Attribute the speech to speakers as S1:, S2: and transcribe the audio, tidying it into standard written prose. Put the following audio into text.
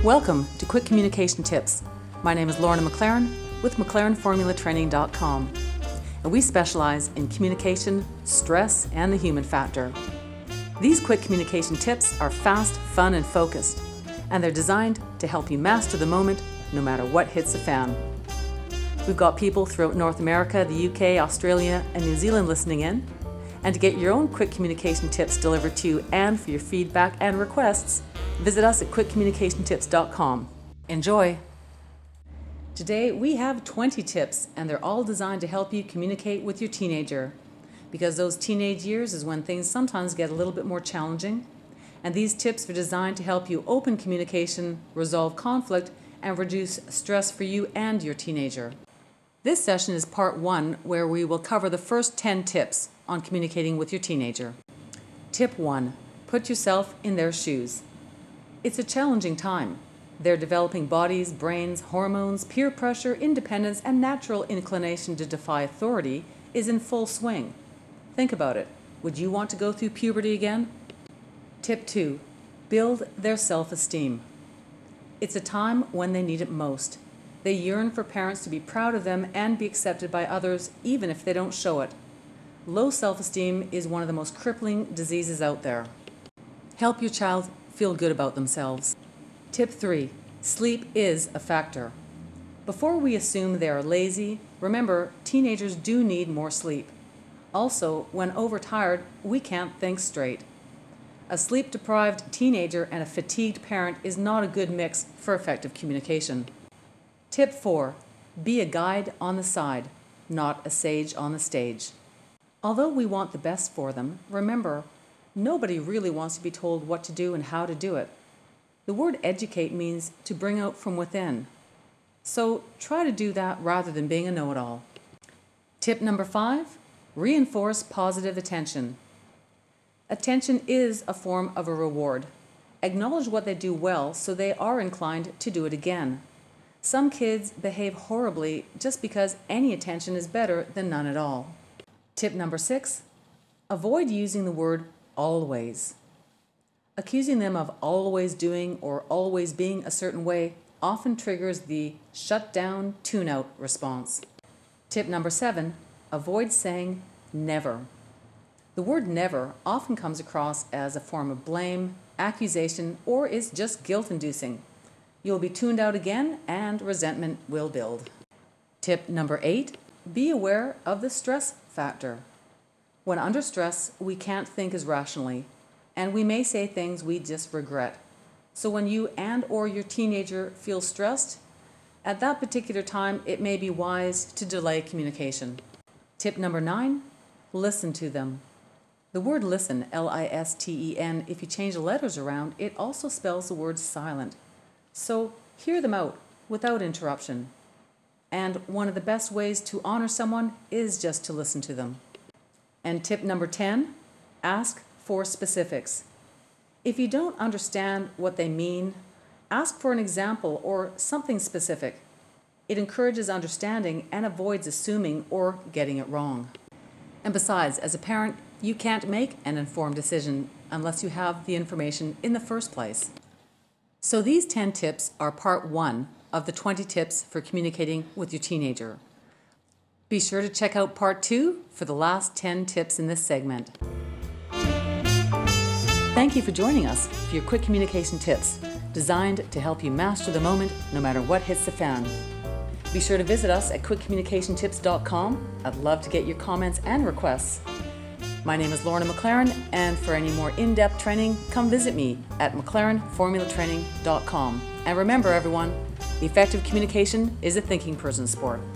S1: Welcome to Quick Communication Tips. My name is Lorna McLaren with McLarenFormulaTraining.com, and we specialize in communication, stress, and the human factor. These quick communication tips are fast, fun, and focused, and they're designed to help you master the moment no matter what hits the fan. We've got people throughout North America, the UK, Australia, and New Zealand listening in. And to get your own quick communication tips delivered to you and for your feedback and requests, visit us at quickcommunicationtips.com. Enjoy! Today we have 20 tips, and they're all designed to help you communicate with your teenager, because those teenage years is when things sometimes get a little bit more challenging, and these tips are designed to help you open communication, resolve conflict, and reduce stress for you and your teenager. This session is part 1, where we will cover the first 10 tips on communicating with your teenager. Tip 1. Put yourself in their shoes. It's a challenging time. Their developing bodies, brains, hormones, peer pressure, independence, and natural inclination to defy authority is in full swing. Think about it. Would you want to go through puberty again? Tip 2. Build their self-esteem. It's a time when they need it most. They yearn for parents to be proud of them and be accepted by others, even if they don't show it. Low self-esteem is one of the most crippling diseases out there. Help your child feel good about themselves. Tip 3. Sleep is a factor. Before we assume they are lazy, remember, teenagers do need more sleep. Also, when overtired, we can't think straight. A sleep-deprived teenager and a fatigued parent is not a good mix for effective communication. Tip 4. Be a guide on the side, not a sage on the stage. Although we want the best for them, remember, nobody really wants to be told what to do and how to do it. The word educate means to bring out from within. So try to do that rather than being a know-it-all. Tip number 5. Reinforce positive attention. Attention is a form of a reward. Acknowledge what they do well so they are inclined to do it again. Some kids behave horribly just because any attention is better than none at all. Tip number 6. Avoid using the word always. Accusing them of always doing or always being a certain way often triggers the shut down, tune out response. Tip number 7. Avoid saying never. The word never often comes across as a form of blame, accusation, or is just guilt-inducing. You'll be tuned out again and resentment will build. Tip number 8. Be aware of the stress factor. When under stress, we can't think as rationally, and we may say things we just regret. So when you and or your teenager feel stressed, at that particular time, it may be wise to delay communication. Tip number 9. Listen to them. The word listen, L-I-S-T-E-N, if you change the letters around, it also spells the word silent. So hear them out without interruption. And one of the best ways to honor someone is just to listen to them. And tip number 10, ask for specifics. If you don't understand what they mean, ask for an example or something specific. It encourages understanding and avoids assuming or getting it wrong. And besides, as a parent, you can't make an informed decision unless you have the information in the first place. So these 10 tips are part 1 of the 20 tips for communicating with your teenager. Be sure to check out part 2 for the last 10 tips in this segment. Thank you for joining us for your quick communication tips, designed to help you master the moment no matter what hits the fan. Be sure to visit us at quickcommunicationtips.com. I'd love to get your comments and requests. My name is Lorna McLaren, and for any more in-depth training, come visit me at McLarenFormulaTraining.com. And remember, everyone, effective communication is a thinking person's sport.